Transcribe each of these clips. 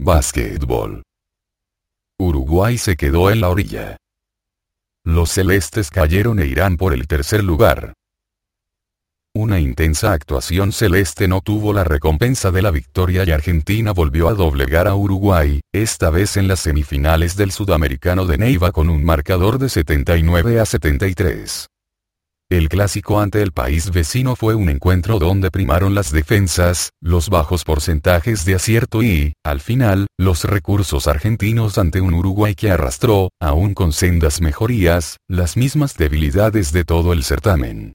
Básquetbol. Uruguay se quedó en la orilla. Los celestes cayeron e irán por el tercer lugar. Una intensa actuación celeste no tuvo la recompensa de la victoria y Argentina volvió a doblegar a Uruguay, esta vez en las semifinales del Sudamericano de Neiva con un marcador de 79-73. El clásico ante el país vecino fue un encuentro donde primaron las defensas, los bajos porcentajes de acierto y, al final, los recursos argentinos ante un Uruguay que arrastró, aún con sendas mejorías, las mismas debilidades de todo el certamen.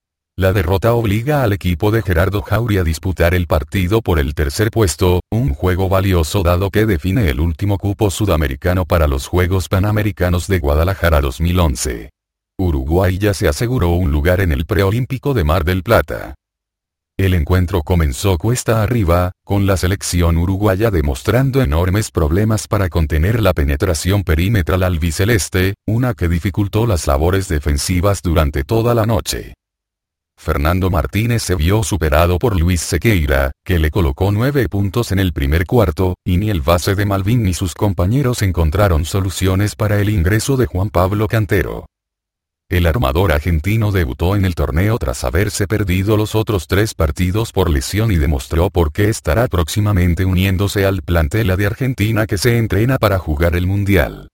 La derrota obliga al equipo de Gerardo Jauri a disputar el partido por el tercer puesto, un juego valioso dado que define el último cupo sudamericano para los Juegos Panamericanos de Guadalajara 2011. Uruguay ya se aseguró un lugar en el preolímpico de Mar del Plata. El encuentro comenzó cuesta arriba, con la selección uruguaya demostrando enormes problemas para contener la penetración perimetral albiceleste, una que dificultó las labores defensivas durante toda la noche. Fernando Martínez se vio superado por Luis Sequeira, que le colocó 9 puntos en el primer cuarto, y ni el base de Malvin ni sus compañeros encontraron soluciones para el ingreso de Juan Pablo Cantero. El armador argentino debutó en el torneo tras haberse perdido los otros 3 partidos por lesión y demostró por qué estará próximamente uniéndose al plantel de Argentina que se entrena para jugar el Mundial.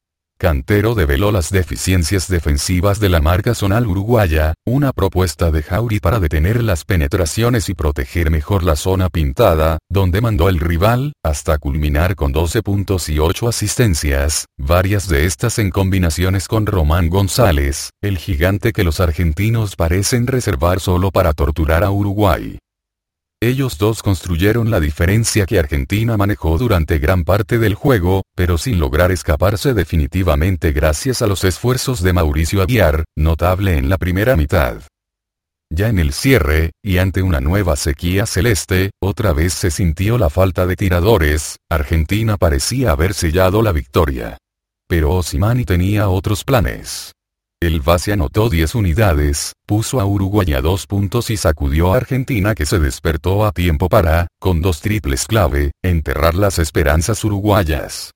Cantero develó las deficiencias defensivas de la marca zonal uruguaya, una propuesta de Jauri para detener las penetraciones y proteger mejor la zona pintada, donde mandó el rival, hasta culminar con 12 puntos y 8 asistencias, varias de estas en combinaciones con Román González, el gigante que los argentinos parecen reservar solo para torturar a Uruguay. Ellos dos construyeron la diferencia que Argentina manejó durante gran parte del juego, pero sin lograr escaparse definitivamente gracias a los esfuerzos de Mauricio Aguiar, notable en la primera mitad. Ya en el cierre, y ante una nueva sequía celeste, otra vez se sintió la falta de tiradores, Argentina parecía haber sellado la victoria. Pero Osimani tenía otros planes. El base anotó 10 unidades, puso a Uruguay a 2 puntos y sacudió a Argentina que se despertó a tiempo para, con 2 triples clave, enterrar las esperanzas uruguayas.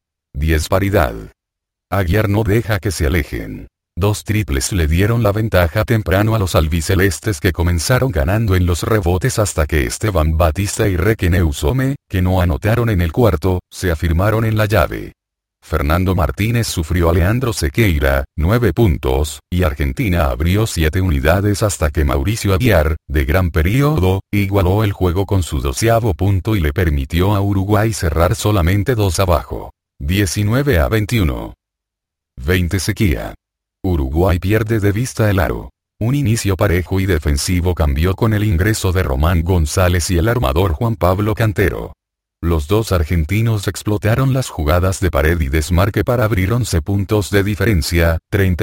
10 paridad. Aguiar no deja que se alejen. 2 triples le dieron la ventaja temprano a los albicelestes que comenzaron ganando en los rebotes hasta que Esteban Batista y Requene Usome, que no anotaron en el cuarto, se afirmaron en la llave. Fernando Martínez sufrió a Leandro Sequeira, 9 puntos, y Argentina abrió 7 unidades hasta que Mauricio Aguiar, de gran periodo, igualó el juego con su 12º punto y le permitió a Uruguay cerrar solamente 2 abajo. 19-21. 20 sequía. Uruguay pierde de vista el aro. Un inicio parejo y defensivo cambió con el ingreso de Román González y el armador Juan Pablo Cantero. Los dos argentinos explotaron las jugadas de pared y desmarque para abrir 11 puntos de diferencia,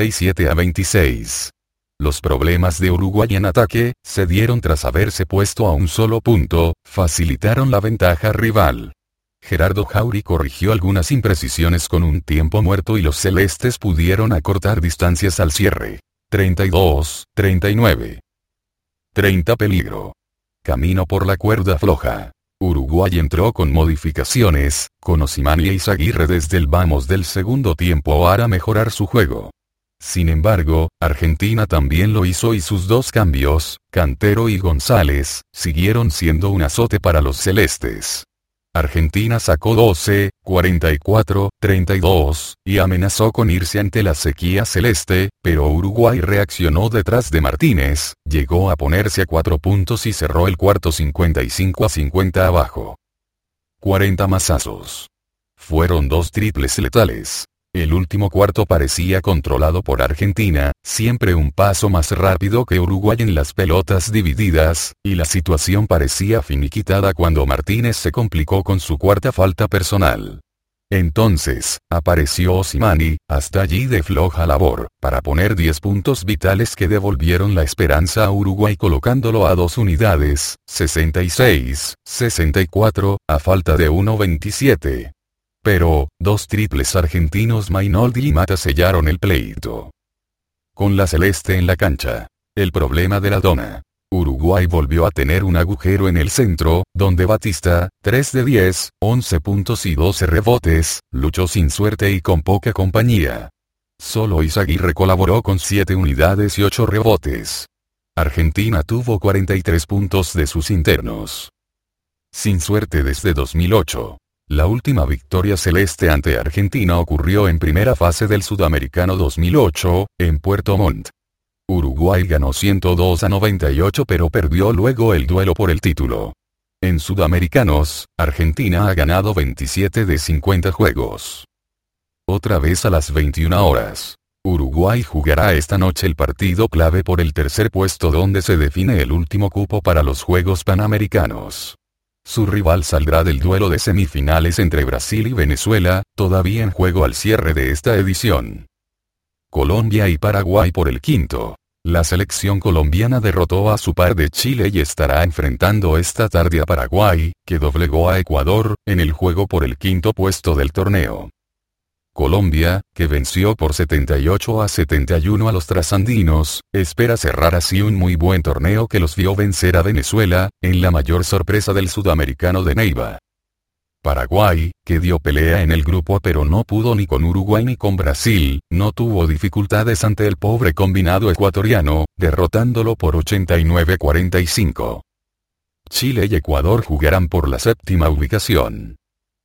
37-26. Los problemas de Uruguay en ataque, se dieron tras haberse puesto a un solo punto, facilitaron la ventaja rival. Gerardo Jauri corrigió algunas imprecisiones con un tiempo muerto y los celestes pudieron acortar distancias al cierre. 32-39. 30 peligro. Camino por la cuerda floja. Uruguay entró con modificaciones, con Osimani e Izaguirre desde el vamos del segundo tiempo para mejorar su juego. Sin embargo, Argentina también lo hizo y sus 2 cambios, Cantero y González, siguieron siendo un azote para los celestes. Argentina sacó 12, 44, 32, y amenazó con irse ante la sequía celeste, pero Uruguay reaccionó detrás de Martínez, llegó a ponerse a 4 puntos y cerró el cuarto 55-50 abajo. 40 mazazos. Fueron 2 triples letales. El último cuarto parecía controlado por Argentina, siempre un paso más rápido que Uruguay en las pelotas divididas, y la situación parecía finiquitada cuando Martínez se complicó con su cuarta falta personal. Entonces, apareció Osimani, hasta allí de floja labor, para poner 10 puntos vitales que devolvieron la esperanza a Uruguay colocándolo a 2 unidades, 66-64, a falta de 1.27. Pero, 2 triples argentinos Mainoldi y Mata sellaron el pleito. Con la celeste en la cancha. El problema de la dona. Uruguay volvió a tener un agujero en el centro, donde Batista, 3 de 10, 11 puntos y 12 rebotes, luchó sin suerte y con poca compañía. Solo Izaguirre colaboró con 7 unidades y 8 rebotes. Argentina tuvo 43 puntos de sus internos. Sin suerte desde 2008. La última victoria celeste ante Argentina ocurrió en primera fase del Sudamericano 2008, en Puerto Montt. Uruguay ganó 102-98 pero perdió luego el duelo por el título. En Sudamericanos, Argentina ha ganado 27 de 50 juegos. Otra vez a las 21 horas. Uruguay jugará esta noche el partido clave por el tercer puesto donde se define el último cupo para los Juegos Panamericanos. Su rival saldrá del duelo de semifinales entre Brasil y Venezuela, todavía en juego al cierre de esta edición. Colombia y Paraguay por el quinto. La selección colombiana derrotó a su par de Chile y estará enfrentando esta tarde a Paraguay, que doblegó a Ecuador, en el juego por el quinto puesto del torneo. Colombia, que venció por 78-71 a los trasandinos, espera cerrar así un muy buen torneo que los vio vencer a Venezuela, en la mayor sorpresa del Sudamericano de Neiva. Paraguay, que dio pelea en el grupo pero no pudo ni con Uruguay ni con Brasil, no tuvo dificultades ante el pobre combinado ecuatoriano, derrotándolo por 89-45. Chile y Ecuador jugarán por la séptima ubicación.